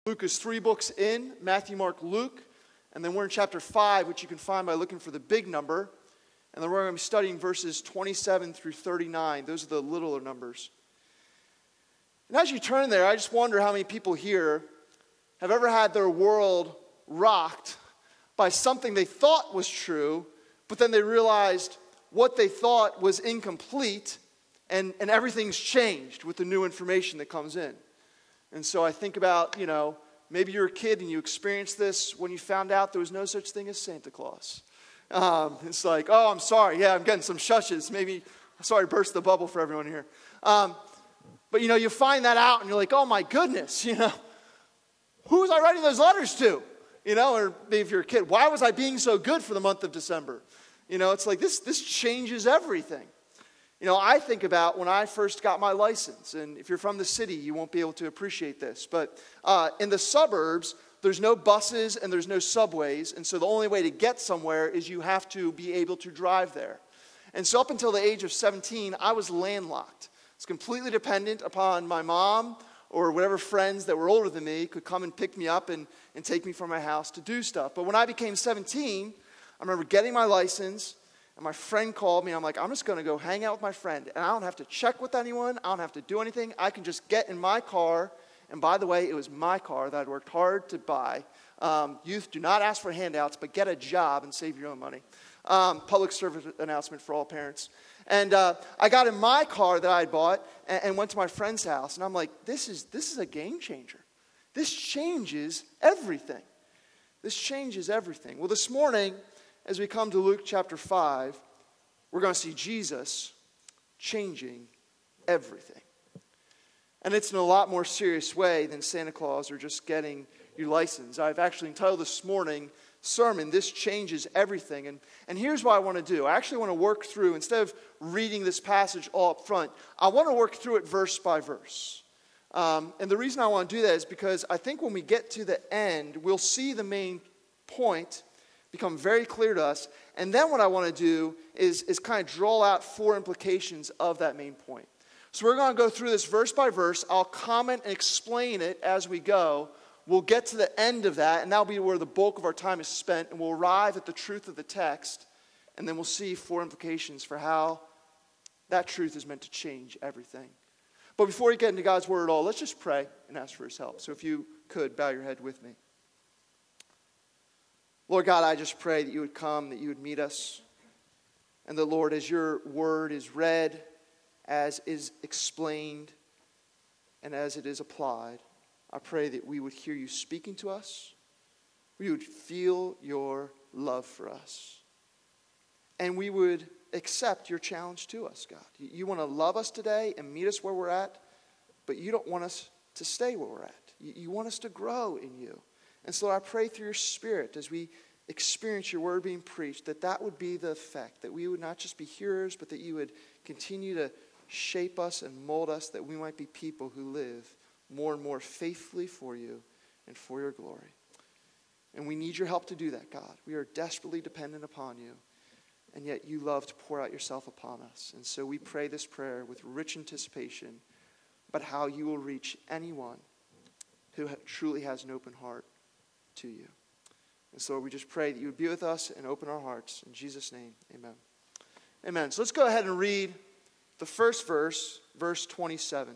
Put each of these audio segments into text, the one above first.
Luke is 3 books in, Matthew, Mark, Luke, and then we're in chapter 5, which you can find by looking for the big number. And then we're going to be studying verses 27 through 39. Those are the littler numbers. And as you turn there, I just wonder how many people here have ever had their world rocked by something they thought was true, but then they realized what they thought was incomplete, and everything's changed with the new information that comes in. And so I think about, maybe you're a kid and you experienced this when you found out there was no such thing as Santa Claus. It's like, oh, I'm sorry. Yeah, I'm getting some shushes. Maybe, sorry, burst the bubble for everyone here. But, you find that out and you're like, oh, my goodness, who was I writing those letters to? Or maybe if you're a kid, why was I being so good for the month of December? It's like this changes everything. I think about when I first got my license, and if you're from the city, you won't be able to appreciate this, but in the suburbs, there's no buses and there's no subways, and so the only way to get somewhere is you have to be able to drive there. And so up until the age of 17, I was landlocked. It's completely dependent upon my mom or whatever friends that were older than me could come and pick me up and take me from my house to do stuff. But when I became 17, I remember getting my license, and my friend called me, and I'm like, I'm just going to go hang out with my friend, and I don't have to check with anyone, I don't have to do anything, I can just get in my car, and by the way, it was my car that I'd worked hard to buy. Youth, do not ask for handouts, but get a job and save your own money. Public service announcement for all parents. And I got in my car that I bought and went to my friend's house, and I'm like, this is a game changer. This changes everything. This changes everything. Well, this morning, as we come to Luke chapter 5, we're going to see Jesus changing everything. And it's in a lot more serious way than Santa Claus or just getting your license. I've actually entitled this morning sermon, This Changes Everything. And here's what I want to do. I actually want to work through, instead of reading this passage all up front, I want to work through it verse by verse. And the reason I want to do that is because I think when we get to the end, we'll see the main point become very clear to us. And then what I want to do is kind of draw out 4 implications of that main point. So we're going to go through this verse by verse. I'll comment and explain it as we go. We'll get to the end of that, and that'll be where the bulk of our time is spent, and we'll arrive at the truth of the text, and then we'll see 4 implications for how that truth is meant to change everything. But before we get into God's word at all, let's just pray and ask for his help. So if you could, bow your head with me. Lord God, I just pray that you would come, that you would meet us, and that, Lord, as your word is read, as is explained, and as it is applied, I pray that we would hear you speaking to us, we would feel your love for us, and we would accept your challenge to us, God. You want to love us today and meet us where we're at, but you don't want us to stay where we're at. You want us to grow in you. And so I pray through your Spirit as we experience your word being preached, that would be the effect, that we would not just be hearers, but that you would continue to shape us and mold us, that we might be people who live more and more faithfully for you and for your glory. And we need your help to do that, God. We are desperately dependent upon you, and yet you love to pour out yourself upon us. And so we pray this prayer with rich anticipation about how you will reach anyone who truly has an open heart to you. And so we just pray that you would be with us and open our hearts. In Jesus' name, amen. Amen. So let's go ahead and read the first verse, verse 27.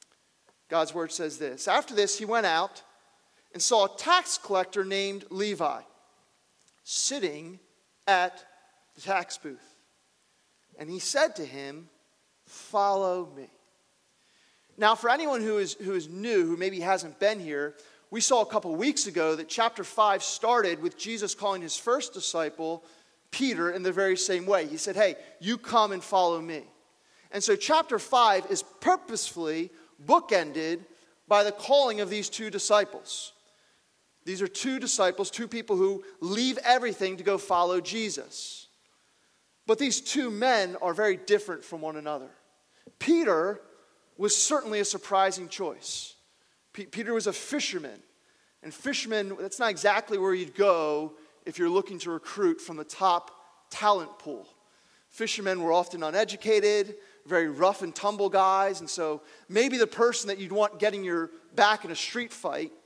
God's word says this. After this, he went out and saw a tax collector named Levi sitting at the tax booth. And he said to him, "Follow me." Now, for anyone who is new, who maybe hasn't been here, we saw a couple weeks ago that chapter 5 started with Jesus calling his first disciple, Peter, in the very same way. He said, hey, you come and follow me. And so chapter 5 is purposefully bookended by the calling of these 2 disciples. These are 2 disciples, 2 people who leave everything to go follow Jesus. But these 2 men are very different from one another. Peter was certainly a surprising choice. Peter was a fisherman. And fishermen, that's not exactly where you'd go if you're looking to recruit from the top talent pool. Fishermen were often uneducated, very rough and tumble guys. And so maybe the person that you'd want getting your back in a street fight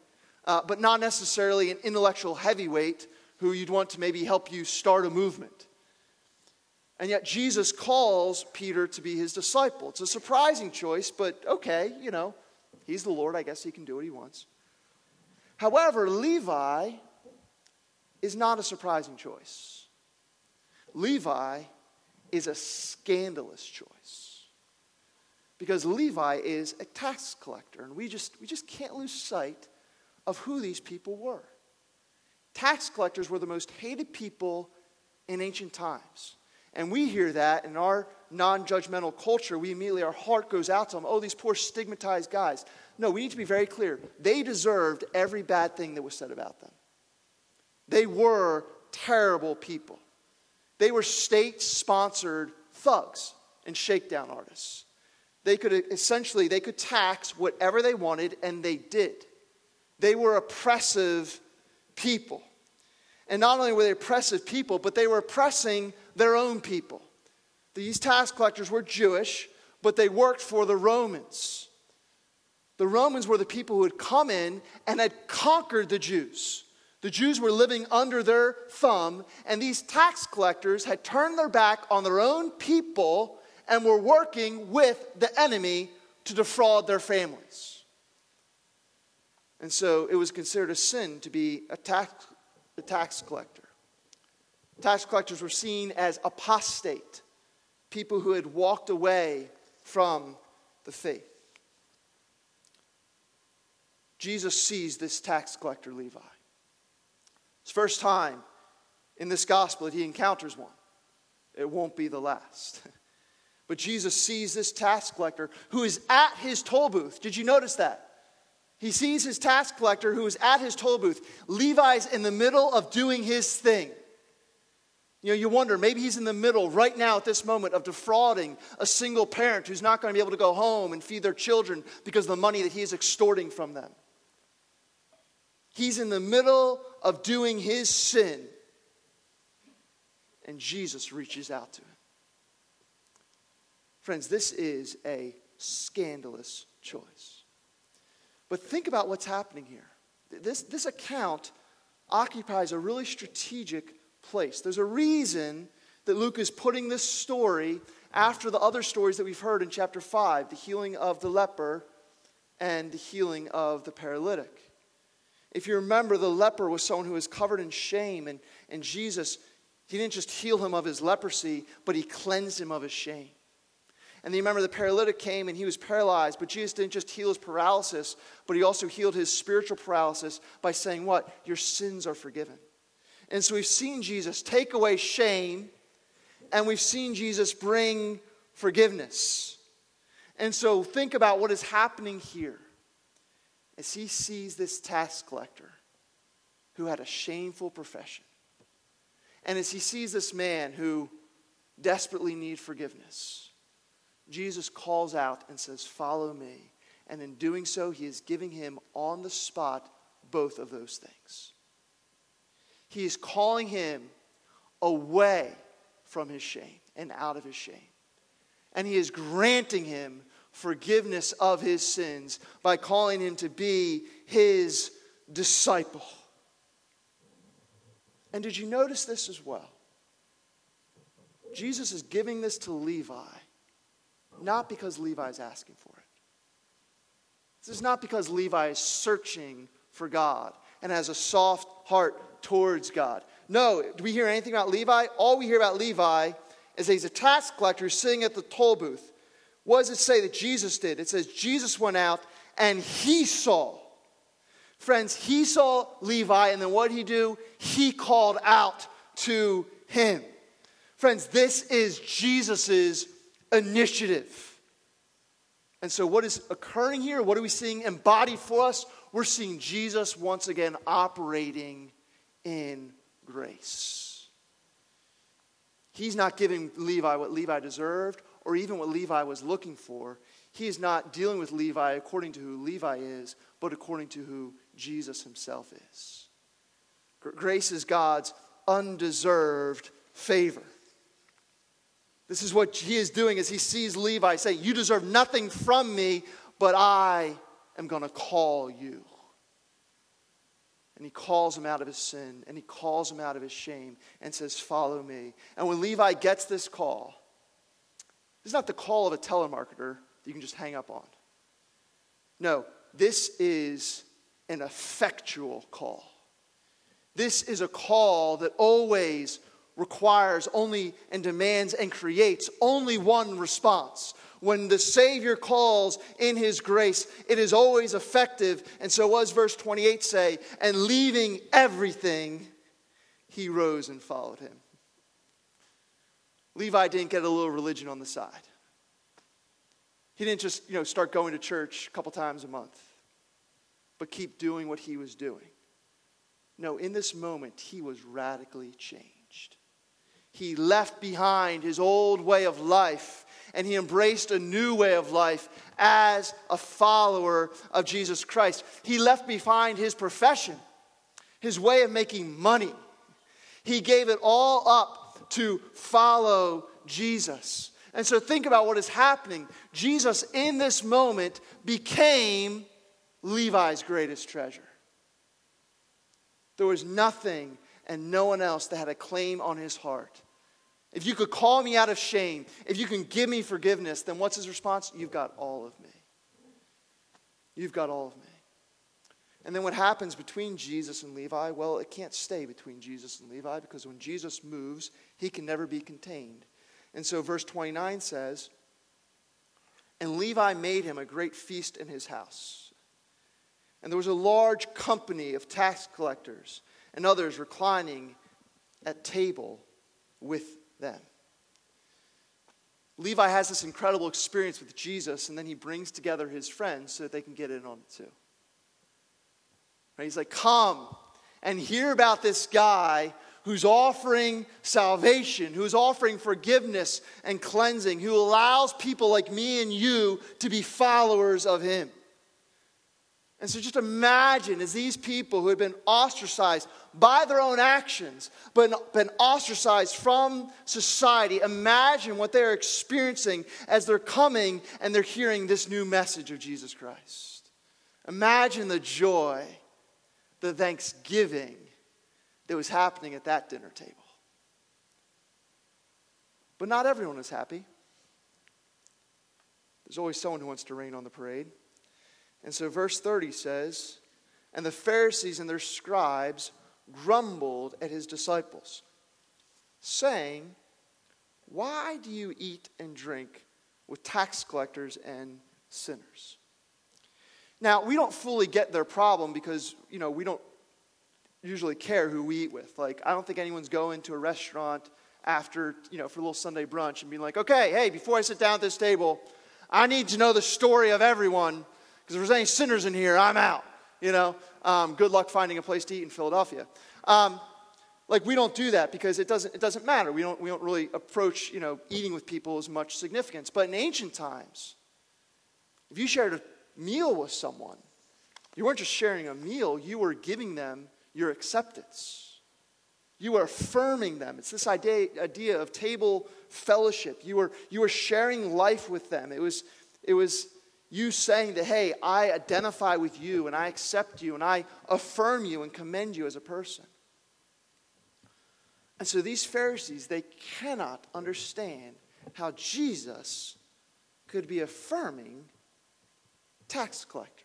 but not necessarily an intellectual heavyweight who you'd want to maybe help you start a movement. And yet Jesus calls Peter to be his disciple. It's a surprising choice, but okay, he's the Lord. I guess he can do what he wants. However, Levi is not a surprising choice. Levi is a scandalous choice. Because Levi is a tax collector, and we just can't lose sight of who these people were. Tax collectors were the most hated people in ancient times. And we hear that in our non-judgmental culture, our heart goes out to them. Oh, these poor stigmatized guys. No, we need to be very clear. They deserved every bad thing that was said about them. They were terrible people. They were state-sponsored thugs and shakedown artists. They could tax whatever they wanted, and they did. They were oppressive people. And not only were they oppressive people, but they were oppressing their own people. These tax collectors were Jewish, but they worked for the Romans. The Romans were the people who had come in and had conquered the Jews. The Jews were living under their thumb, and these tax collectors had turned their back on their own people and were working with the enemy to defraud their families. And so it was considered a sin to be a tax collector. Tax collectors were seen as apostate, people who had walked away from the faith. Jesus sees this tax collector, Levi. It's the first time in this gospel that he encounters one. It won't be the last. But Jesus sees this tax collector who is at his toll booth. Did you notice that? He sees his tax collector who is at his toll booth. Levi's in the middle of doing his thing. You wonder, maybe he's in the middle right now at this moment of defrauding a single parent who's not going to be able to go home and feed their children because of the money that he is extorting from them. He's in the middle of doing his sin, and Jesus reaches out to him. Friends, this is a scandalous choice. But think about what's happening here. This account occupies a really strategic place. There's a reason that Luke is putting this story after the other stories that we've heard in chapter 5, the healing of the leper and the healing of the paralytic. If you remember, the leper was someone who was covered in shame, and Jesus, he didn't just heal him of his leprosy, but he cleansed him of his shame. And then you remember the paralytic came and he was paralyzed, but Jesus didn't just heal his paralysis, but he also healed his spiritual paralysis by saying what? Your sins are forgiven. And so we've seen Jesus take away shame, and we've seen Jesus bring forgiveness. And so think about what is happening here as he sees this tax collector who had a shameful profession. And as he sees this man who desperately needs forgiveness, Jesus calls out and says, "Follow me." And in doing so, he is giving him on the spot both of those things. He is calling him away from his shame and out of his shame. And he is granting him forgiveness of his sins by calling him to be his disciple. And did you notice this as well? Jesus is giving this to Levi, not because Levi is asking for it. This is not because Levi is searching for God and has a soft heart towards God. No, do we hear anything about Levi? All we hear about Levi is that he's a tax collector sitting at the toll booth. What does it say that Jesus did? It says Jesus went out and he saw. Friends, he saw Levi, and then what did he do? He called out to him. Friends, this is Jesus' initiative. And so what is occurring here? What are we seeing embodied for us? We're seeing Jesus once again operating in grace. He's not giving Levi what Levi deserved or even what Levi was looking for. He is not dealing with Levi according to who Levi is, but according to who Jesus himself is. Grace is God's undeserved favor. This is what he is doing as he sees Levi saying, "You deserve nothing from me, but I am going to call you." And he calls him out of his sin, and he calls him out of his shame, and says, follow me. And when Levi gets this call, this is not the call of a telemarketer that you can just hang up on. No, this is an effectual call. This is a call that always requires only and demands and creates only one response. When the Savior calls in his grace, it is always effective. And so what does verse 28 say? And leaving everything, he rose and followed him. Levi didn't get a little religion on the side. He didn't just, start going to church a couple times a month, but keep doing what he was doing. No, in this moment, he was radically changed. He left behind his old way of life, and he embraced a new way of life as a follower of Jesus Christ. He left behind his profession, his way of making money. He gave it all up to follow Jesus. And so think about what is happening. Jesus, in this moment, became Levi's greatest treasure. There was nothing and no one else that had a claim on his heart. If you could call me out of shame, if you can give me forgiveness, then what's his response? You've got all of me. You've got all of me. And then what happens between Jesus and Levi? Well, it can't stay between Jesus and Levi, because when Jesus moves, he can never be contained. And so verse 29 says, and Levi made him a great feast in his house. And there was a large company of tax collectors and others reclining at table with them. Levi has this incredible experience with Jesus, and then he brings together his friends so that they can get in on it too. Right? He's like, come and hear about this guy who's offering salvation, who's offering forgiveness and cleansing, who allows people like me and you to be followers of him. And so just imagine, as these people who had been ostracized by their own actions, but been ostracized from society, imagine what they're experiencing as they're coming and they're hearing this new message of Jesus Christ. Imagine the joy, the thanksgiving that was happening at that dinner table. But not everyone is happy. There's always someone who wants to rain on the parade. And so verse 30 says, and the Pharisees and their scribes grumbled at his disciples, saying, why do you eat and drink with tax collectors and sinners? Now, we don't fully get their problem because, we don't usually care who we eat with. Like, I don't think anyone's going to a restaurant after, for a little Sunday brunch and being like, okay, hey, before I sit down at this table, I need to know the story of everyone. Because if there's any sinners in here, I'm out. Good luck finding a place to eat in Philadelphia. We don't do that because it doesn't matter. We don't really approach eating with people as much significance. But in ancient times, if you shared a meal with someone, you weren't just sharing a meal. You were giving them your acceptance. You were affirming them. It's this idea of table fellowship. You were sharing life with them. It was you saying that, hey, I identify with you and I accept you and I affirm you and commend you as a person. And so these Pharisees, they cannot understand how Jesus could be affirming tax collectors.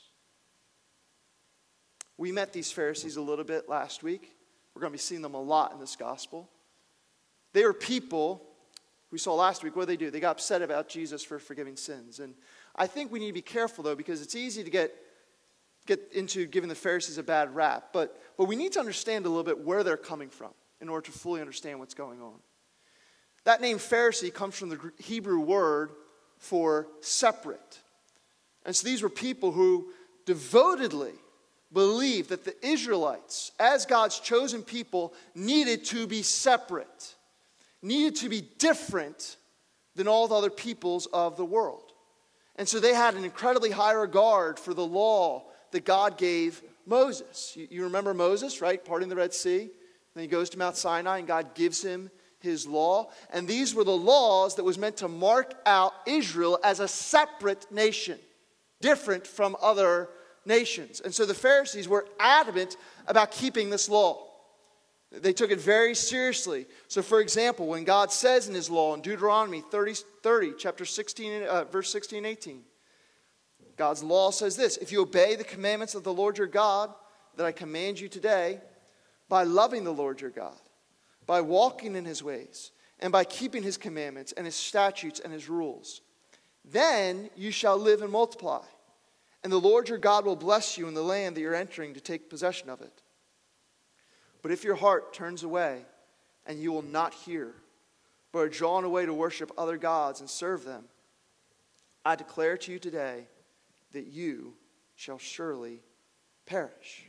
We met these Pharisees a little bit last week. We're going to be seeing them a lot in this gospel. They were people we saw last week. What did they do? They got upset about Jesus for forgiving sins. And I think we need to be careful, though, because it's easy to get into giving the Pharisees a bad rap. But we need to understand a little bit where they're coming from in order to fully understand what's going on. That name Pharisee comes from the Hebrew word for separate. And so these were people who devotedly believed that the Israelites, as God's chosen people, needed to be separate, needed to be different than all the other peoples of the world. And so they had an incredibly high regard for the law that God gave Moses. You remember Moses, right? Parting the Red Sea. Then he goes to Mount Sinai and God gives him his law. And these were the laws that was meant to mark out Israel as a separate nation, different from other nations. And so the Pharisees were adamant about keeping this law. They took it very seriously. So for example, when God says in his law in Deuteronomy 30 chapter 16, verse 16 and 18, God's law says this: if you obey the commandments of the Lord your God that I command you today, by loving the Lord your God, by walking in his ways, and by keeping his commandments and his statutes and his rules, then you shall live and multiply. And the Lord your God will bless you in the land that you're entering to take possession of it. But if your heart turns away and you will not hear, but are drawn away to worship other gods and serve them, I declare to you today that you shall surely perish.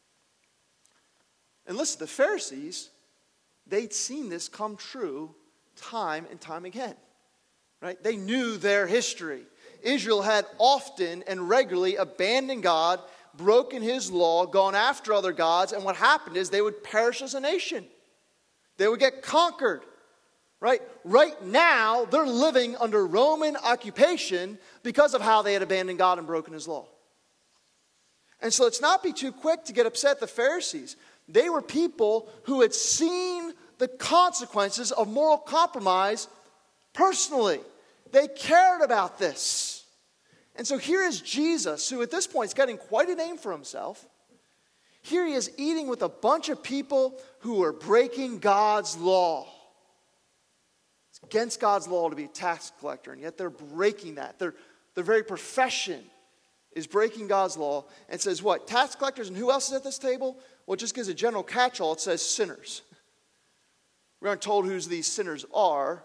And listen, the Pharisees, they'd seen this come true time and time again. Right? They knew their history. Israel had often and regularly abandoned God, broken his law, gone after other gods, and what happened is they would perish as a nation. They would get conquered. Right now, they're living under Roman occupation because of how they had abandoned God and broken his law. And so let's not be too quick to get upset at the Pharisees. They were people who had seen the consequences of moral compromise personally. They cared about this. And so here is Jesus, who at this point is getting quite a name for himself. Here he is eating with a bunch of people who are breaking God's law. It's against God's law to be a tax collector, and yet they're breaking that. Their very profession is breaking God's law. And says what? Tax collectors, and who else is at this table? Well, it just gives a general catch-all. It says sinners. We aren't told who these sinners are,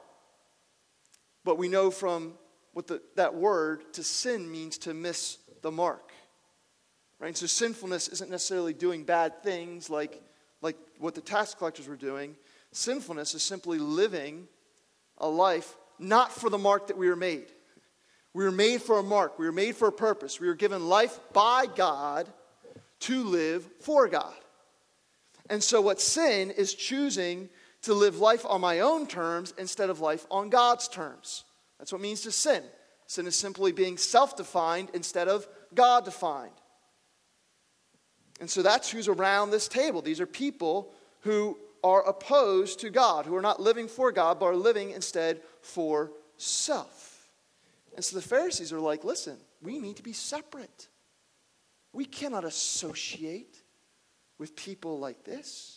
but we know from what that word to sin means to miss the mark. Right? So sinfulness isn't necessarily doing bad things like what the tax collectors were doing. Sinfulness is simply living a life not for the mark that we were made. We were made for a mark. We were made for a purpose. We were given life by God to live for God. And so what sin is choosing to live life on my own terms instead of life on God's terms. That's what it means to sin. Sin is simply being self-defined instead of God-defined. And so that's who's around this table. These are people who are opposed to God, who are not living for God, but are living instead for self. And so the Pharisees are like, listen, we need to be separate. We cannot associate with people like this.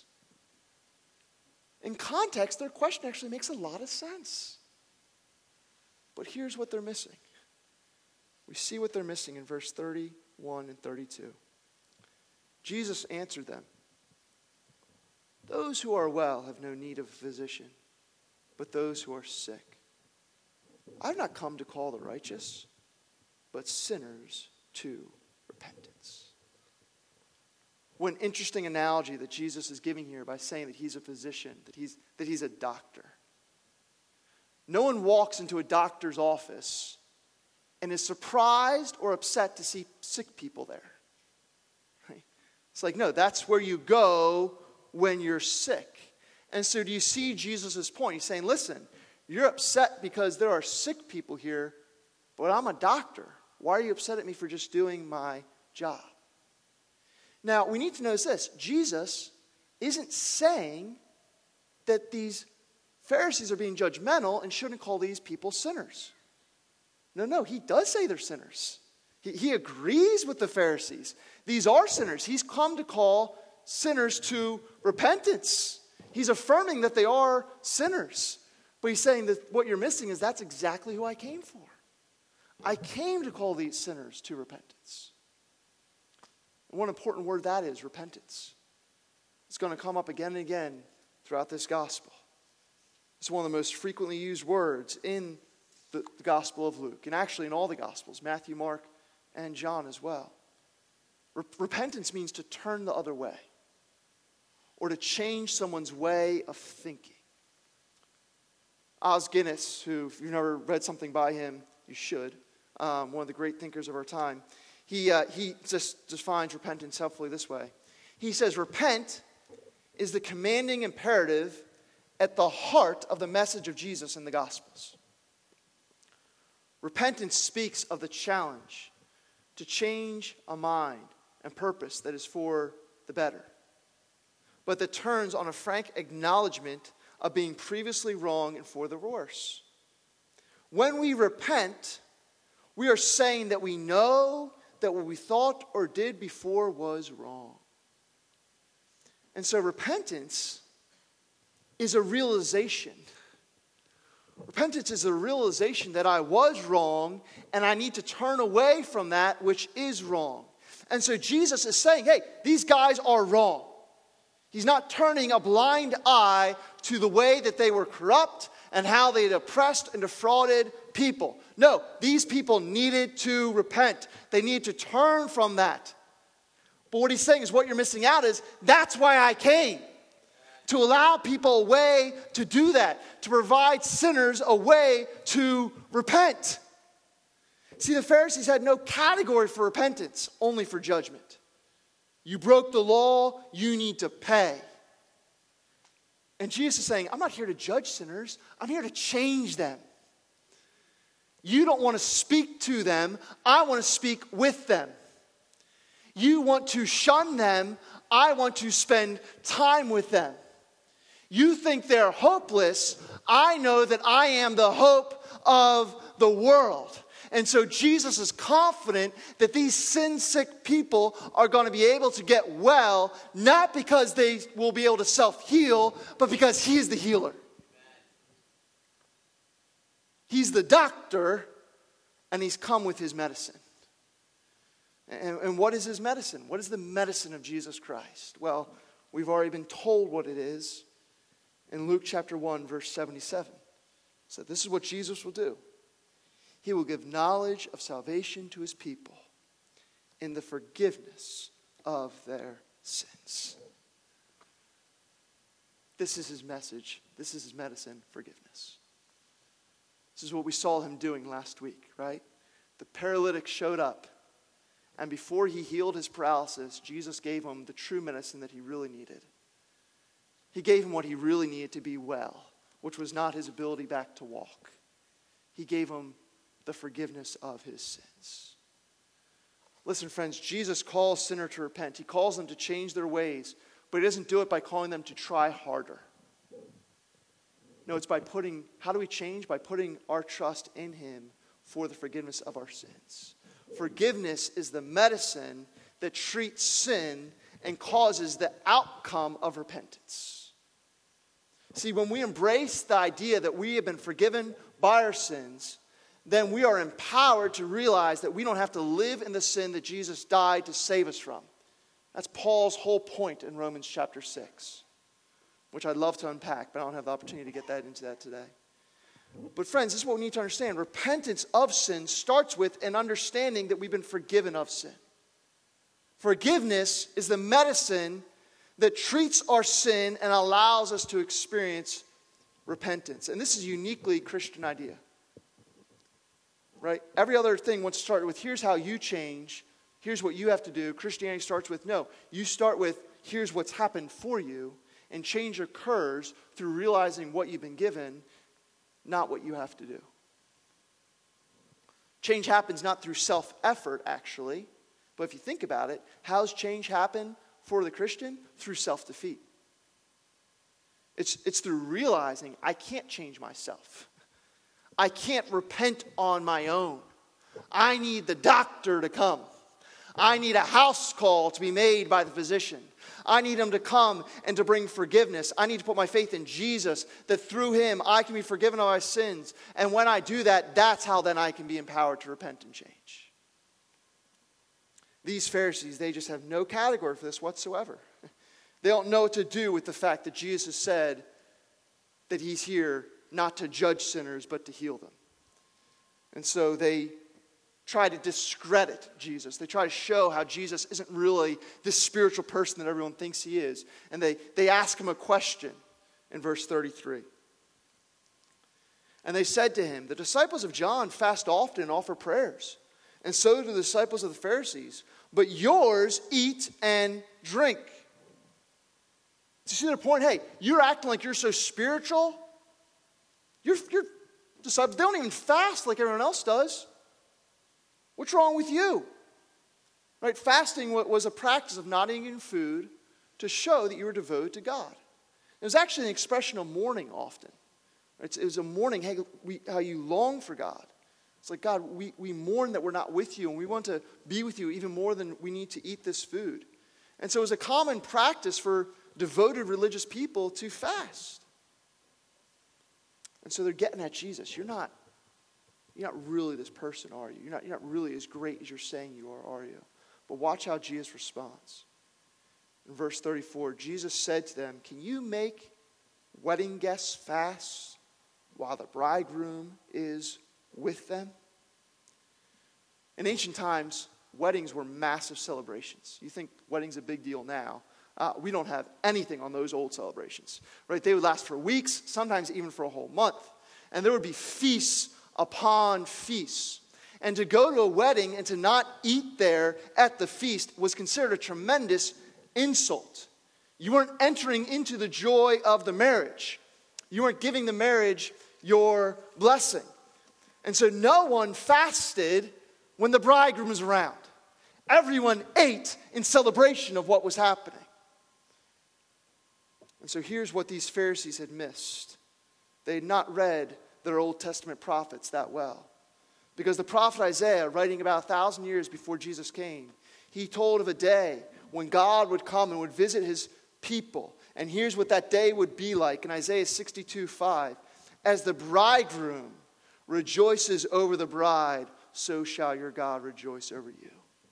In context, their question actually makes a lot of sense. But here's what they're missing. We see what they're missing in verse 31 and 32. Jesus answered them, "Those who are well have no need of a physician, but those who are sick. I've not come to call the righteous, but sinners to repentance." What an interesting analogy that Jesus is giving here by saying that he's a physician, that he's a doctor. No one walks into a doctor's office and is surprised or upset to see sick people there. Right? It's like, no, that's where you go when you're sick. And so do you see Jesus' point? He's saying, listen, you're upset because there are sick people here, but I'm a doctor. Why are you upset at me for just doing my job? Now, we need to notice this. Jesus isn't saying that these Pharisees are being judgmental and shouldn't call these people sinners. No, he does say they're sinners. He agrees with the Pharisees. These are sinners. He's come to call sinners to repentance. He's affirming that they are sinners. But he's saying that what you're missing is that's exactly who I came for. I came to call these sinners to repentance. And one important word that is, repentance. It's going to come up again and again throughout this gospel. It's one of the most frequently used words in the Gospel of Luke, and actually in all the Gospels, Matthew, Mark, and John as well. Repentance means to turn the other way, or to change someone's way of thinking. Os Guinness, who, if you've never read something by him, you should, one of the great thinkers of our time, he just defines repentance helpfully this way. He says, repent is the commanding imperative at the heart of the message of Jesus in the Gospels. Repentance speaks of the challenge to change a mind and purpose that is for the better, but that turns on a frank acknowledgement of being previously wrong and for the worse. When we repent, we are saying that we know that what we thought or did before was wrong. And so repentance is a realization. Repentance is a realization that I was wrong and I need to turn away from that which is wrong. And so Jesus is saying, hey, these guys are wrong. He's not turning a blind eye to the way that they were corrupt and how they had oppressed and defrauded people. No, these people needed to repent. They needed to turn from that. But what he's saying is what you're missing out is that's why I came. To allow people a way to do that. To provide sinners a way to repent. See, the Pharisees had no category for repentance, only for judgment. You broke the law, you need to pay. And Jesus is saying, I'm not here to judge sinners. I'm here to change them. You don't want to speak to them. I want to speak with them. You want to shun them. I want to spend time with them. You think they're hopeless. I know that I am the hope of the world. And so Jesus is confident that these sin-sick people are going to be able to get well, not because they will be able to self-heal, but because he is the healer. He's the doctor, and he's come with his medicine. And what is his medicine? What is the medicine of Jesus Christ? Well, we've already been told what it is in Luke chapter 1, verse 77. So this is what Jesus will do. He will give knowledge of salvation to his people in the forgiveness of their sins. This is his message. This is his medicine, forgiveness. This is what we saw him doing last week, right? The paralytic showed up. And before he healed his paralysis, Jesus gave him the true medicine that he really needed. He gave him what he really needed to be well, which was not his ability back to walk. He gave him the forgiveness of his sins. Listen, friends, Jesus calls sinners to repent. He calls them to change their ways, but he doesn't do it by calling them to try harder. No, it's by how do we change? By putting our trust in him for the forgiveness of our sins. Forgiveness is the medicine that treats sin and causes the outcome of repentance. See, when we embrace the idea that we have been forgiven by our sins, then we are empowered to realize that we don't have to live in the sin that Jesus died to save us from. That's Paul's whole point in Romans chapter 6, which I'd love to unpack, but I don't have the opportunity to get into that today. But friends, this is what we need to understand. Repentance of sin starts with an understanding that we've been forgiven of sin. Forgiveness is the medicine that treats our sin and allows us to experience repentance. And this is a uniquely Christian idea. Right? Every other thing wants to start with, here's how you change. Here's what you have to do. Christianity starts with, no. You start with, here's what's happened for you. And change occurs through realizing what you've been given, not what you have to do. Change happens not through self-effort, actually. But if you think about it, how's change happen for the Christian? Through self-defeat. It's through realizing I can't change myself. I can't repent on my own. I need the doctor to come. I need a house call to be made by the physician. I need him to come and to bring forgiveness. I need to put my faith in Jesus, that through him I can be forgiven of my sins. And when I do that, that's how then I can be empowered to repent and change. These Pharisees, they just have no category for this whatsoever. They don't know what to do with the fact that Jesus said that he's here not to judge sinners, but to heal them. And so they try to discredit Jesus. They try to show how Jesus isn't really this spiritual person that everyone thinks he is. And they ask him a question in verse 33. And they said to him, the disciples of John fast often and offer prayers, and so do the disciples of the Pharisees. But yours eat and drink. Do you see their point? Hey, you're acting like you're so spiritual. Your disciples, they don't even fast like everyone else does. What's wrong with you? Right? Fasting was a practice of not eating food to show that you were devoted to God. It was actually an expression of mourning often. It was a mourning, hey, how you long for God. It's like, God, we mourn that we're not with you, and we want to be with you even more than we need to eat this food. And so it was a common practice for devoted religious people to fast. And so they're getting at Jesus. You're not really this person, are you? You're not really as great as you're saying you are you? But watch how Jesus responds. In verse 34, Jesus said to them, can you make wedding guests fast while the bridegroom is with them? In ancient times, weddings were massive celebrations. You think wedding's a big deal now. We don't have anything on those old celebrations. Right? They would last for weeks, sometimes even for a whole month. And there would be feasts upon feasts. And to go to a wedding and to not eat there at the feast was considered a tremendous insult. You weren't entering into the joy of the marriage. You weren't giving the marriage your blessing. And so no one fasted when the bridegroom was around. Everyone ate in celebration of what was happening. And so here's what these Pharisees had missed. They had not read their Old Testament prophets that well. Because the prophet Isaiah, writing about 1,000 years before Jesus came, he told of a day when God would come and would visit his people. And here's what that day would be like in Isaiah 62:5. As the bridegroom rejoices over the bride, so shall your God rejoice over you.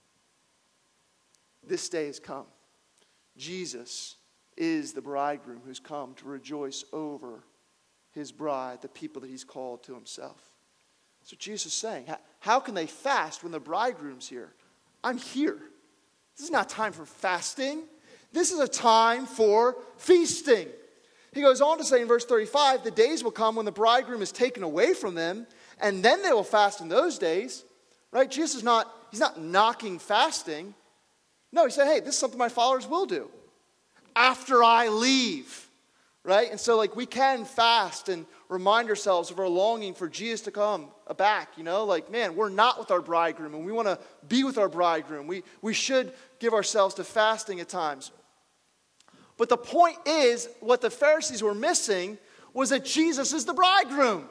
This day has come. Jesus is the bridegroom who's come to rejoice over his bride, the people that he's called to himself. So Jesus is saying, how can they fast when the bridegroom's here? I'm here. This is not time for fasting. This is a time for feasting. He goes on to say in verse 35, the days will come when the bridegroom is taken away from them, and then they will fast in those days. Right? Jesus he's not knocking fasting. No, he said, hey, this is something my followers will do after I leave. Right? And so we can fast and remind ourselves of our longing for Jesus to come back. Man, we're not with our bridegroom and we want to be with our bridegroom. We should give ourselves to fasting at times. But the point is, what the Pharisees were missing was that Jesus is the bridegroom.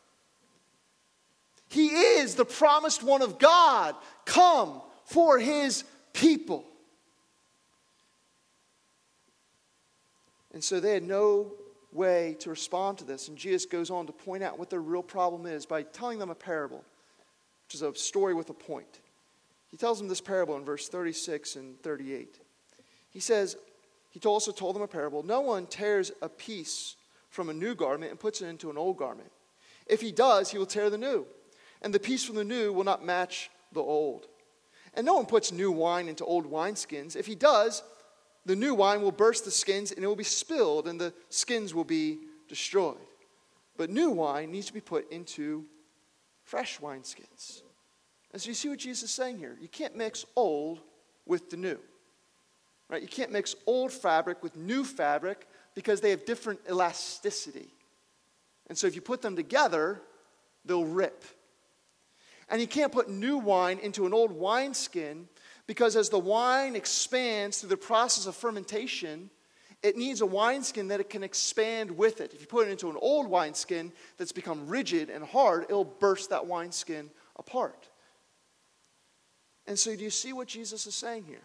He is the promised one of God, come for his people. And so they had no way to respond to this. And Jesus goes on to point out what their real problem is by telling them a parable, which is a story with a point. He tells them this parable in verse 36 and 38. He also told them a parable. No one tears a piece from a new garment and puts it into an old garment. If he does, he will tear the new, and the piece from the new will not match the old. And no one puts new wine into old wineskins. If he does, the new wine will burst the skins, and it will be spilled, and the skins will be destroyed. But new wine needs to be put into fresh wineskins. And so you see what Jesus is saying here. You can't mix old with the new. Right? You can't mix old fabric with new fabric because they have different elasticity. And so if you put them together, they'll rip. And you can't put new wine into an old wineskin because as the wine expands through the process of fermentation, it needs a wineskin that it can expand with it. If you put it into an old wineskin that's become rigid and hard, it'll burst that wineskin apart. And so do you see what Jesus is saying here?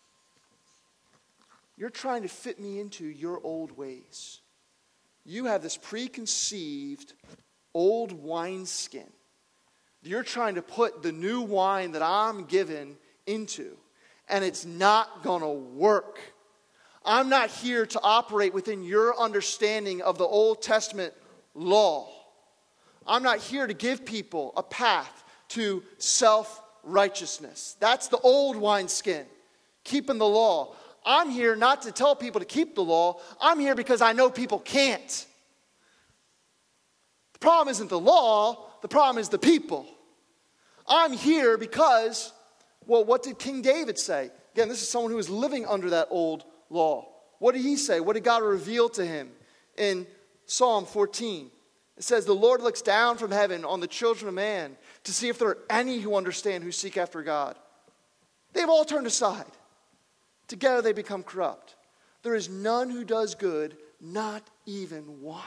You're trying to fit me into your old ways. You have this preconceived old wineskin. You're trying to put the new wine that I'm given into, and it's not going to work. I'm not here to operate within your understanding of the Old Testament law. I'm not here to give people a path to self-righteousness. That's the old wineskin, keeping the law. I'm here not to tell people to keep the law. I'm here because I know people can't. The problem isn't the law. The problem is the people. I'm here because, what did King David say? Again, this is someone who was living under that old law. What did he say? What did God reveal to him in Psalm 14? It says, the Lord looks down from heaven on the children of man to see if there are any who understand, who seek after God. They've all turned aside. Together they become corrupt. There is none who does good, not even one.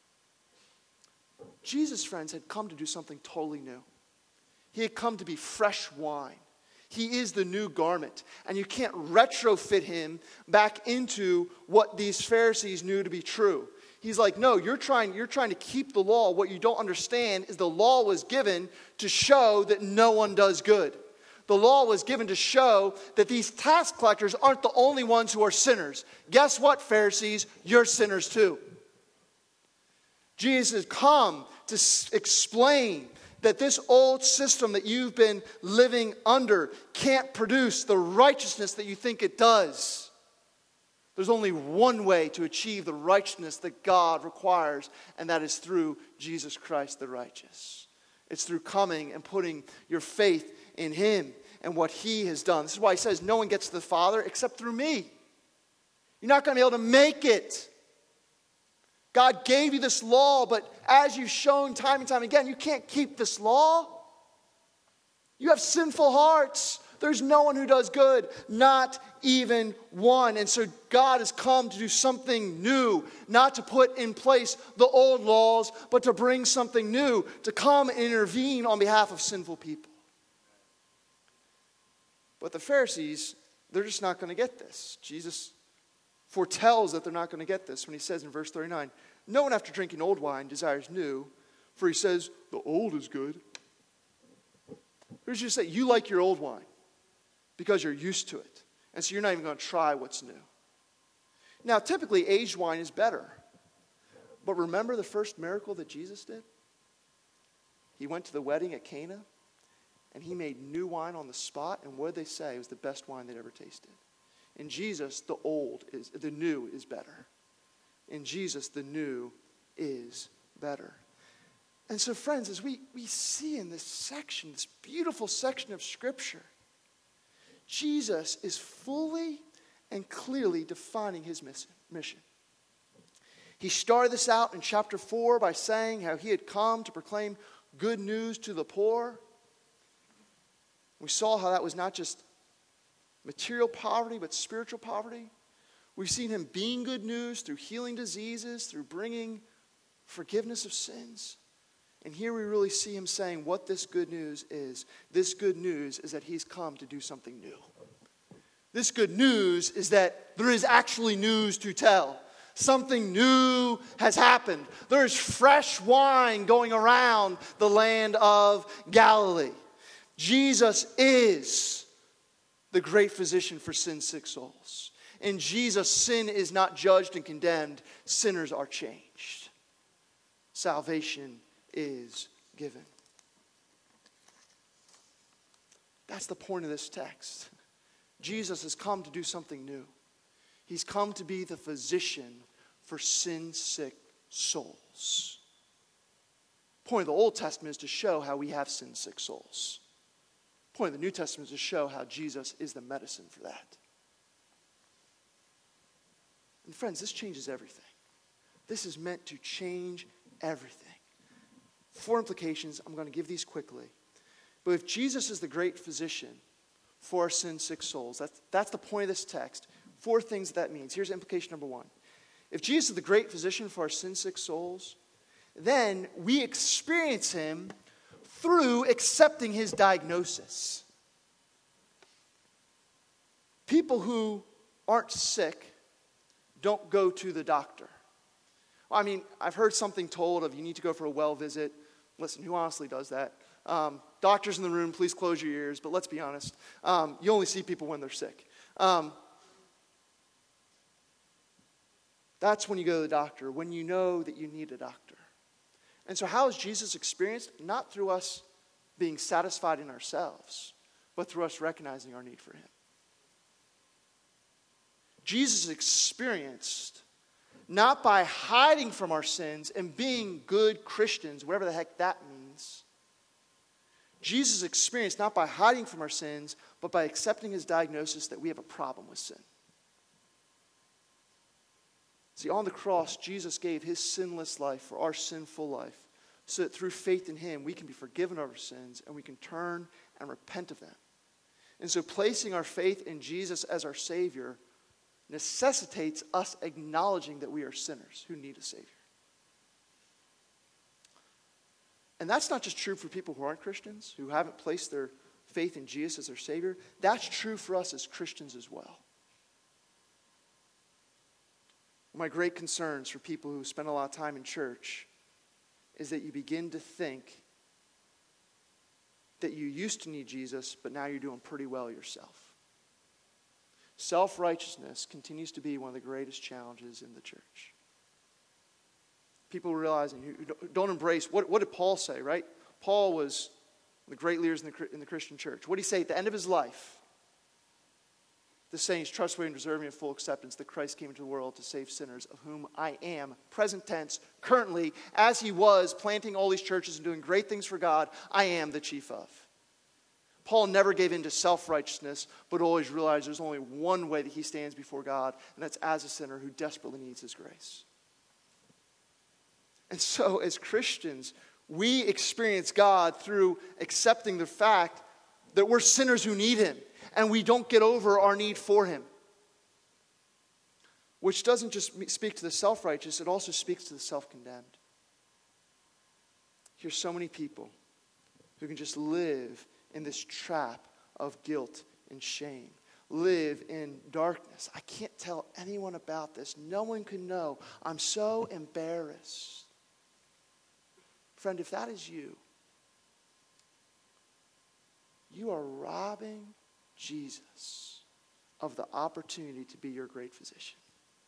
Jesus, friends, had come to do something totally new. He had come to be fresh wine. He is the new garment. And you can't retrofit him back into what these Pharisees knew to be true. He's like, no, you're trying to keep the law. What you don't understand is the law was given to show that no one does good. The law was given to show that these tax collectors aren't the only ones who are sinners. Guess what, Pharisees? You're sinners too. Jesus has come to explain that this old system that you've been living under can't produce the righteousness that you think it does. There's only one way to achieve the righteousness that God requires, and that is through Jesus Christ the righteous. It's through coming and putting your faith in him and what he has done. This is why he says no one gets to the Father except through me. You're not going to be able to make it. God gave you this law, but as you've shown time and time again, you can't keep this law. You have sinful hearts. There's no one who does good, not even one. And so God has come to do something new, not to put in place the old laws, but to bring something new, to come and intervene on behalf of sinful people. But the Pharisees, they're just not going to get this. Jesus foretells that they're not going to get this when he says in verse 39, no one after drinking old wine desires new, for he says, the old is good. Here's just say, you like your old wine because you're used to it. And so you're not even going to try what's new. Now, typically, aged wine is better. But remember the first miracle that Jesus did? He went to the wedding at Cana, and he made new wine on the spot. And what did they say? It was the best wine they'd ever tasted. In Jesus, the new is better. In Jesus, the new is better. And so, friends, as we see in this section, this beautiful section of Scripture, Jesus is fully and clearly defining his mission. He started this out in chapter 4 by saying how he had come to proclaim good news to the poor. We saw how that was not just material poverty, but spiritual poverty. We've seen him being good news through healing diseases, through bringing forgiveness of sins. And here we really see him saying what this good news is. This good news is that he's come to do something new. This good news is that there is actually news to tell. Something new has happened. There is fresh wine going around the land of Galilee. Jesus is the great physician for sin-sick souls. In Jesus, sin is not judged and condemned. Sinners are changed. Salvation is given. That's the point of this text. Jesus has come to do something new. He's come to be the physician for sin-sick souls. The point of the Old Testament is to show how we have sin-sick souls. The point of the New Testament is to show how Jesus is the medicine for that. And friends, this changes everything. This is meant to change everything. 4 implications. I'm going to give these quickly. But if Jesus is the great physician for our sin-sick souls, that's the point of this text. 4 things that means. Here's implication number 1. If Jesus is the great physician for our sin-sick souls, then we experience him through accepting his diagnosis. People who aren't sick don't go to the doctor. I mean, I've heard something told of you need to go for a well visit. Listen, who honestly does that? Doctors in the room, please close your ears, but let's be honest. You only see people when they're sick. That's when you go to the doctor, when you know that you need a doctor. And so how is Jesus experienced? Not through us being satisfied in ourselves, but through us recognizing our need for him. Jesus is experienced not by hiding from our sins and being good Christians, whatever the heck that means. Jesus is experienced not by hiding from our sins, but by accepting his diagnosis that we have a problem with sin. See, on the cross, Jesus gave his sinless life for our sinful life, so that through faith in him, we can be forgiven of our sins and we can turn and repent of them. And so placing our faith in Jesus as our Savior necessitates us acknowledging that we are sinners who need a Savior. And that's not just true for people who aren't Christians, who haven't placed their faith in Jesus as their Savior. That's true for us as Christians as well. One of my great concerns for people who spend a lot of time in church is that you begin to think that you used to need Jesus, but now you're doing pretty well yourself. Self-righteousness continues to be one of the greatest challenges in the church. People realizing who don't embrace, what did Paul say, right? Paul was one of the great leaders in the Christian church. What did he say at the end of his life? The saying is trustworthy and deserving of full acceptance that Christ came into the world to save sinners, of whom I am, present tense, currently, as he was planting all these churches and doing great things for God, I am the chief of. Paul never gave in to self-righteousness, but always realized there's only one way that he stands before God, and that's as a sinner who desperately needs his grace. And so, as Christians, we experience God through accepting the fact that we're sinners who need him, and we don't get over our need for him. Which doesn't just speak to the self-righteous, it also speaks to the self-condemned. Here's so many people who can just live in this trap of guilt and shame. Live in darkness. I can't tell anyone about this. No one can know. I'm so embarrassed. Friend, if that is you, you are robbing Jesus of the opportunity to be your great physician.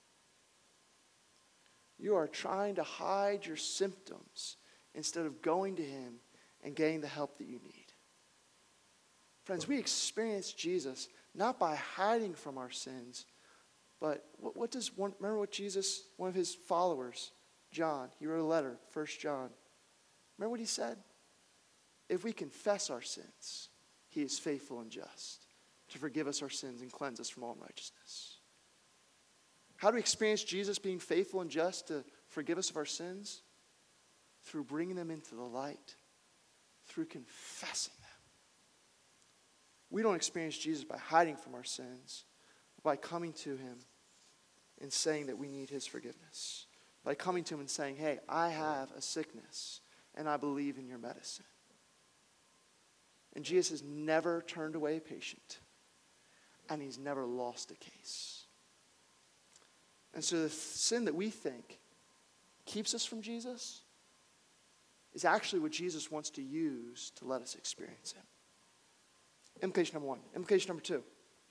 You are trying to hide your symptoms instead of going to him and getting the help that you need. Friends, we experience Jesus not by hiding from our sins, but remember what Jesus, one of his followers, John, he wrote a letter, 1 John. Remember what he said? If we confess our sins, he is faithful and just to forgive us our sins and cleanse us from all unrighteousness. How do we experience Jesus being faithful and just to forgive us of our sins? Through bringing them into the light, through confessing them. We don't experience Jesus by hiding from our sins, but by coming to him and saying that we need his forgiveness. By coming to him and saying, hey, I have a sickness and I believe in your medicine. And Jesus has never turned away a patient, and he's never lost a case. And so the sin that we think keeps us from Jesus is actually what Jesus wants to use to let us experience him. Implication number one. Implication number two.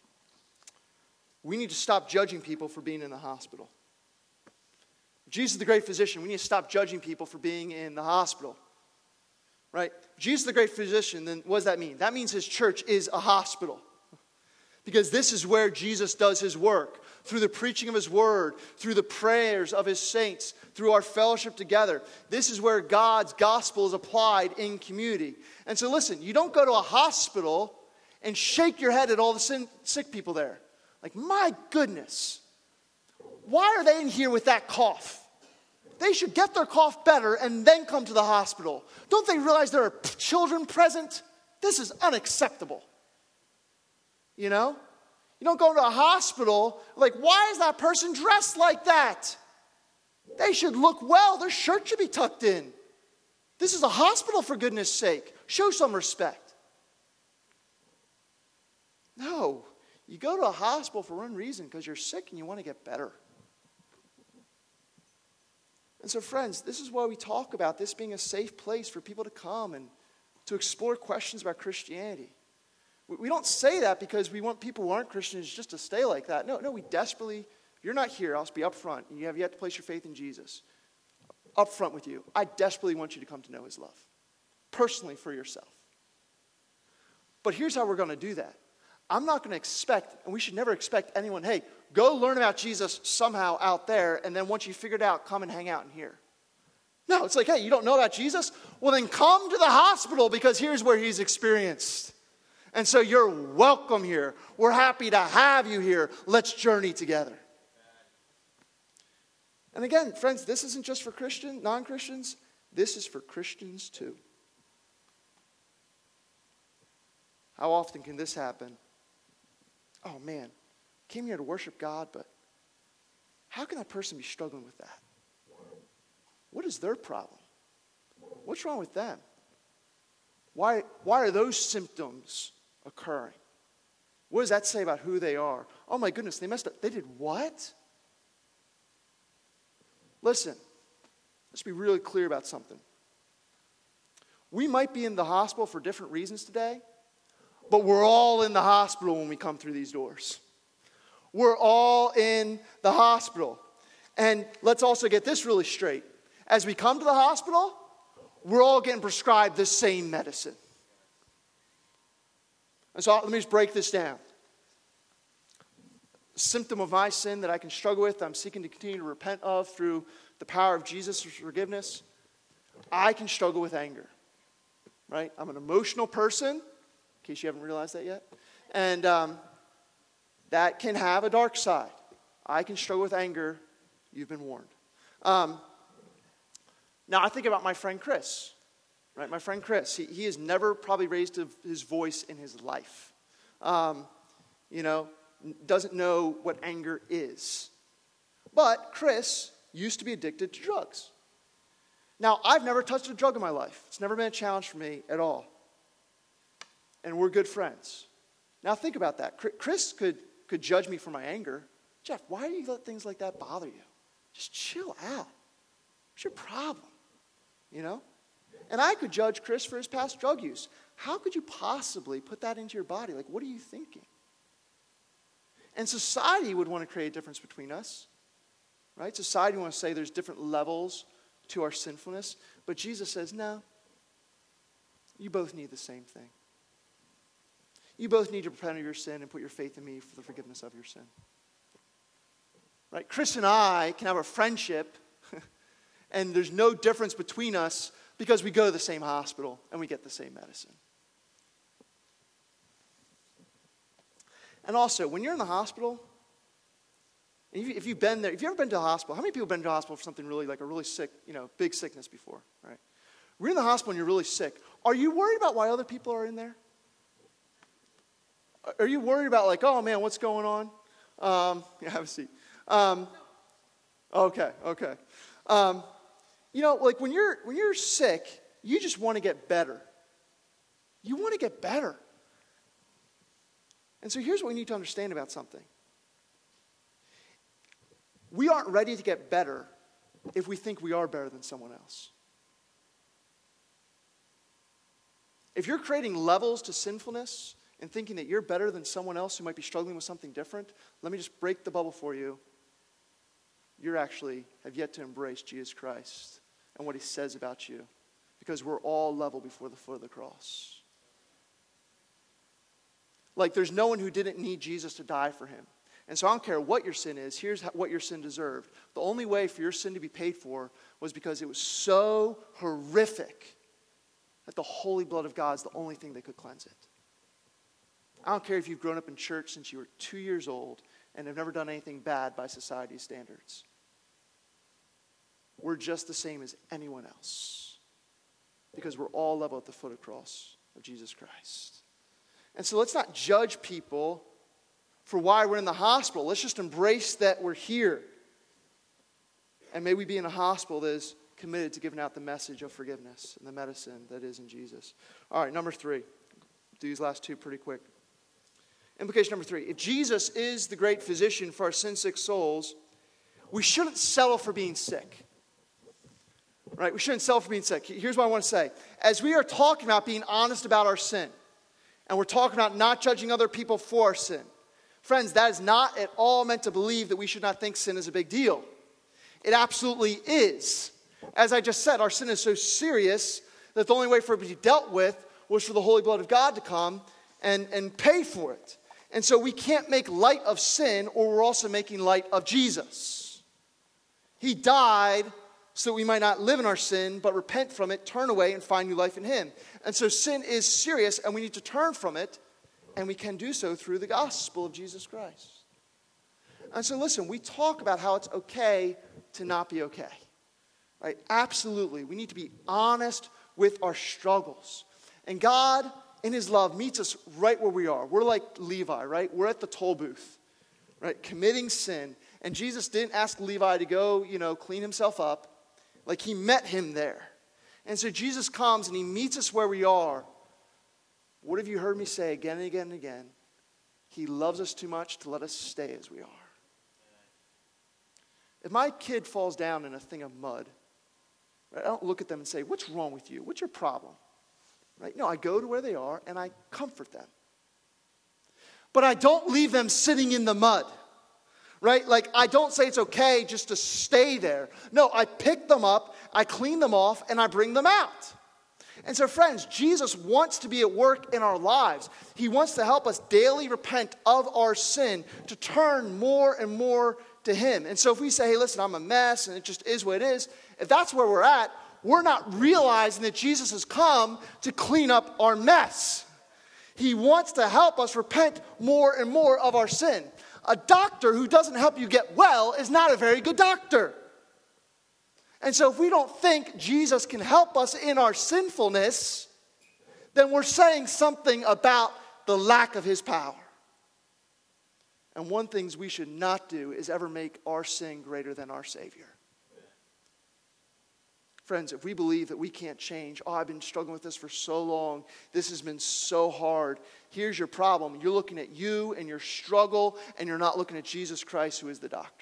We need to stop judging people for being in the hospital. Jesus is the great physician. We need to stop judging people for being in the hospital. Right? Jesus is the great physician, then what does that mean? That means his church is a hospital. Because this is where Jesus does his work. Through the preaching of his word, through the prayers of his saints, through our fellowship together. This is where God's gospel is applied in community. And so listen, you don't go to a hospital and shake your head at all the sick people there. Like, my goodness, why are they in here with that cough? They should get their cough better and then come to the hospital. Don't they realize there are children present? This is unacceptable. You know? You don't go to a hospital, like, why is that person dressed like that? They should look well. Their shirt should be tucked in. This is a hospital, for goodness sake. Show some respect. No. You go to a hospital for one reason, because you're sick and you want to get better. And so, friends, this is why we talk about this being a safe place for people to come and to explore questions about Christianity. We don't say that because we want people who aren't Christians just to stay like that. No, we desperately, if you're not here, I'll just be up front, and you have yet to place your faith in Jesus. Up front with you. I desperately want you to come to know his love. Personally, for yourself. But here's how we're going to do that. I'm not going to expect, and we should never expect anyone, hey, go learn about Jesus somehow out there, and then once you figure it out, come and hang out in here. No, it's like, hey, you don't know about Jesus? Well, then come to the hospital, because here's where he's experienced. And so you're welcome here. We're happy to have you here. Let's journey together. And again, friends, this isn't just for non-Christians. This is for Christians too. How often can this happen oh man, came here to worship God, but how can that person be struggling with that? What is their problem? What's wrong with them? Why are those symptoms occurring? What does that say about who they are? Oh my goodness, they messed up. They did what? Listen, let's be really clear about something. We might be in the hospital for different reasons today, but we're all in the hospital when we come through these doors. We're all in the hospital. And let's also get this really straight. As we come to the hospital, we're all getting prescribed the same medicine. And so let me just break this down. A symptom of my sin that I can struggle with, I'm seeking to continue to repent of through the power of Jesus' forgiveness. I can struggle with anger. Right? I'm an emotional person, in case you haven't realized that yet. And that can have a dark side. I can struggle with anger. You've been warned. Now, I think about my friend Chris. Right? My friend Chris. He has never probably raised his voice in his life. Doesn't know what anger is. But Chris used to be addicted to drugs. Now, I've never touched a drug in my life. It's never been a challenge for me at all. And we're good friends. Now, think about that. Chris could judge me for my anger. Jeff, why do you let things like that bother you? Just chill out. What's your problem? And I could judge Chris for his past drug use. How could you possibly put that into your body? Like, what are you thinking? And society would want to create a difference between us. Right? Society wants to say there's different levels to our sinfulness. But Jesus says, no. You both need the same thing. You both need to repent of your sin and put your faith in me for the forgiveness of your sin. Right? Chris and I can have a friendship and there's no difference between us because we go to the same hospital and we get the same medicine. And also, when you're in the hospital, if you've been there, if you've ever been to a hospital, how many people have been to a hospital for something really like a really sick, big sickness before, right? We're in the hospital and you're really sick. Are you worried about why other people are in there? Are you worried about like, oh man, what's going on? Yeah, have a seat. Okay. Like when you're sick, you just want to get better. You want to get better. And so here's what we need to understand about something. We aren't ready to get better if we think we are better than someone else. If you're creating levels to sinfulness and thinking that you're better than someone else who might be struggling with something different, let me just break the bubble for you. You actually have yet to embrace Jesus Christ and what he says about you, because we're all level before the foot of the cross. Like there's no one who didn't need Jesus to die for him. And so I don't care what your sin is, here's what your sin deserved. The only way for your sin to be paid for was because it was so horrific that the holy blood of God is the only thing that could cleanse it. I don't care if you've grown up in church since you were 2 years old and have never done anything bad by society's standards. We're just the same as anyone else because we're all level at the foot of the cross of Jesus Christ. And so let's not judge people for why we're in the hospital. Let's just embrace that we're here. And may we be in a hospital that is committed to giving out the message of forgiveness and the medicine that is in Jesus. All right, number 3. Do these last two pretty quick. Implication number 3. If Jesus is the great physician for our sin-sick souls, we shouldn't settle for being sick. Right? We shouldn't settle for being sick. Here's what I want to say. As we are talking about being honest about our sin, and we're talking about not judging other people for our sin, friends, that is not at all meant to believe that we should not think sin is a big deal. It absolutely is. As I just said, our sin is so serious that the only way for it to be dealt with was for the holy blood of God to come and pay for it. And so we can't make light of sin, or we're also making light of Jesus. He died so that we might not live in our sin, but repent from it, turn away, and find new life in him. And so sin is serious, and we need to turn from it, and we can do so through the gospel of Jesus Christ. And so listen, we talk about how it's okay to not be okay. Right? Absolutely. We need to be honest with our struggles. And God in his love, meets us right where we are. We're like Levi, right? We're at the toll booth, right? Committing sin. And Jesus didn't ask Levi to go, clean himself up. Like, he met him there. And so Jesus comes and he meets us where we are. What have you heard me say again and again and again? He loves us too much to let us stay as we are. If my kid falls down in a thing of mud, right, I don't look at them and say, what's wrong with you? What's your problem? Right? No, I go to where they are and I comfort them. But I don't leave them sitting in the mud. Right? Like, I don't say it's okay just to stay there. No, I pick them up, I clean them off, and I bring them out. And so, friends, Jesus wants to be at work in our lives. He wants to help us daily repent of our sin to turn more and more to him. And so if we say, hey, listen, I'm a mess, and it just is what it is, if that's where we're at, we're not realizing that Jesus has come to clean up our mess. He wants to help us repent more and more of our sin. A doctor who doesn't help you get well is not a very good doctor. And so if we don't think Jesus can help us in our sinfulness, then we're saying something about the lack of his power. And one thing we should not do is ever make our sin greater than our Savior. Friends, if we believe that we can't change, I've been struggling with this for so long, this has been so hard, here's your problem. You're looking at you and your struggle, and you're not looking at Jesus Christ, who is the doctor.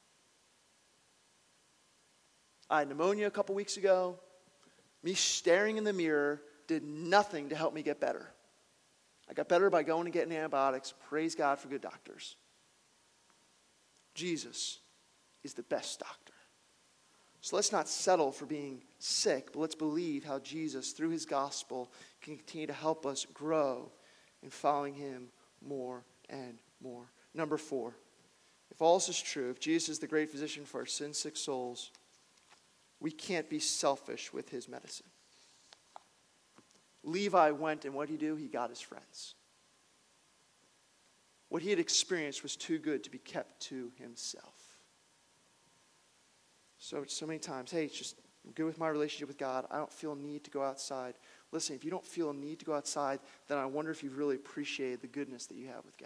I had pneumonia a couple weeks ago. Me staring in the mirror did nothing to help me get better. I got better by going and getting antibiotics. Praise God for good doctors. Jesus is the best doctor. So let's not settle for being sick, but let's believe how Jesus, through his gospel, can continue to help us grow in following him more and more. Number 4, if all this is true, if Jesus is the great physician for our sin-sick souls, we can't be selfish with his medicine. Levi went, and what did he do? He got his friends. What he had experienced was too good to be kept to himself. So many times, hey, it's just I'm good with my relationship with God. I don't feel a need to go outside. Listen, if you don't feel a need to go outside, then I wonder if you've really appreciated the goodness that you have with God.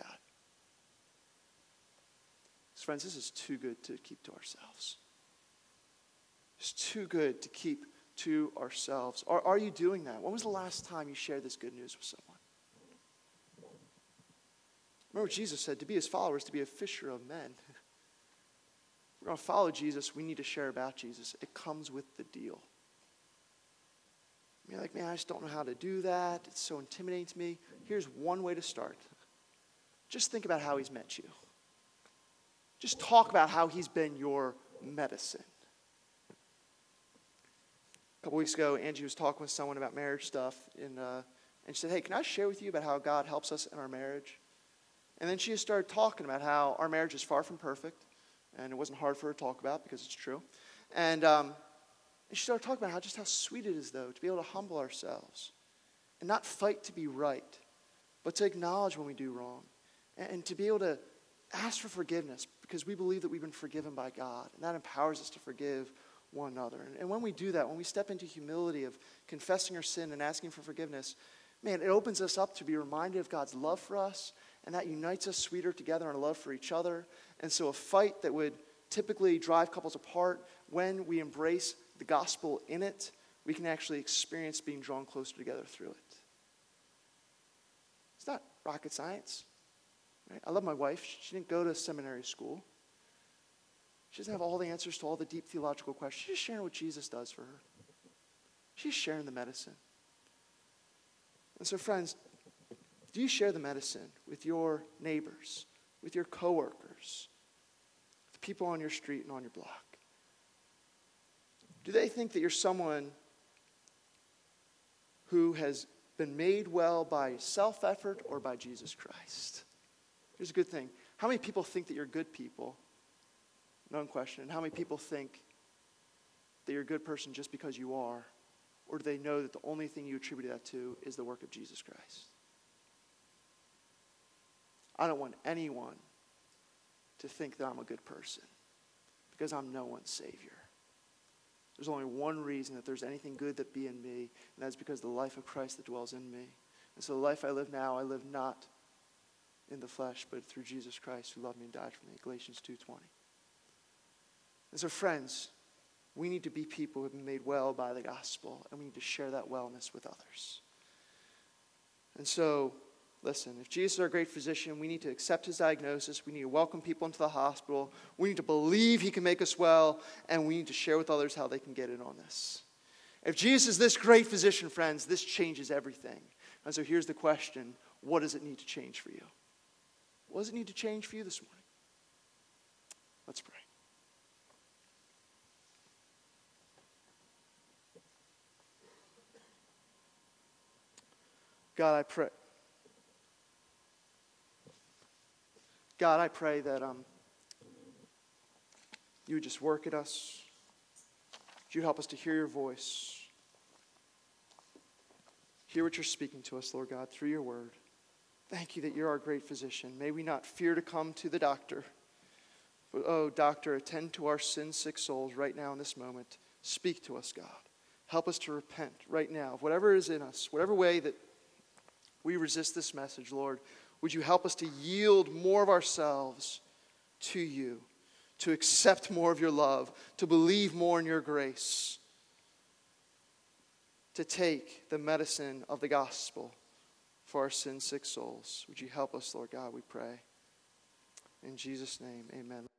Because friends, this is too good to keep to ourselves. It's too good to keep to ourselves. Are you doing that? When was the last time you shared this good news with someone? Remember what Jesus said, to be his followers, to be a fisher of men. If we're going to follow Jesus, we need to share about Jesus. It comes with the deal. You're like, man, I just don't know how to do that. It's so intimidating to me. Here's one way to start. Just think about how he's met you. Just talk about how he's been your medicine. A couple weeks ago, Angie was talking with someone about marriage stuff, and she said, hey, can I share with you about how God helps us in our marriage? And then she just started talking about how our marriage is far from perfect, and it wasn't hard for her to talk about because it's true. And she started talking about how sweet it is, though, to be able to humble ourselves and not fight to be right, but to acknowledge when we do wrong and to be able to ask for forgiveness because we believe that we've been forgiven by God, and that empowers us to forgive one another. And when we do that, when we step into humility of confessing our sin and asking for forgiveness, man, it opens us up to be reminded of God's love for us, and that unites us sweeter together in a love for each other. And so a fight that would typically drive couples apart, when we embrace the gospel in it, we can actually experience being drawn closer together through it. It's not rocket science. Right? I love my wife. She didn't go to seminary school. She doesn't have all the answers to all the deep theological questions. She's just sharing what Jesus does for her. She's sharing the medicine. And so, friends, do you share the medicine with your neighbors, with your coworkers, with the people on your street and on your block? Do they think that you're someone who has been made well by self-effort or by Jesus Christ? Here's a good thing. How many people think that you're good people? No question. And how many people think that you're a good person just because you are? Or do they know that the only thing you attribute that to is the work of Jesus Christ? I don't want anyone to think that I'm a good person because I'm no one's Savior. There's only one reason that there's anything good that be in me, and that's because of the life of Christ that dwells in me. And so the life I live now, I live not in the flesh, but through Jesus Christ who loved me and died for me. Galatians 2:20. And so friends, we need to be people who have been made well by the gospel, and we need to share that wellness with others. And so, listen, if Jesus is our great physician, we need to accept his diagnosis. We need to welcome people into the hospital. We need to believe he can make us well, and we need to share with others how they can get in on this. If Jesus is this great physician, friends, this changes everything. And so here's the question: what does it need to change for you? What does it need to change for you this morning? Let's pray. God, I pray. God, I pray that you would just work at us. You'd help us to hear your voice. Hear what you're speaking to us, Lord God, through your word. Thank you that you're our great physician. May we not fear to come to the doctor. But, oh, doctor, attend to our sin-sick souls right now in this moment. Speak to us, God. Help us to repent right now of whatever is in us, whatever way that we resist this message, Lord. Would you help us to yield more of ourselves to you, to accept more of your love, to believe more in your grace, to take the medicine of the gospel for our sin-sick souls. Would you help us, Lord God, we pray. In Jesus' name, amen.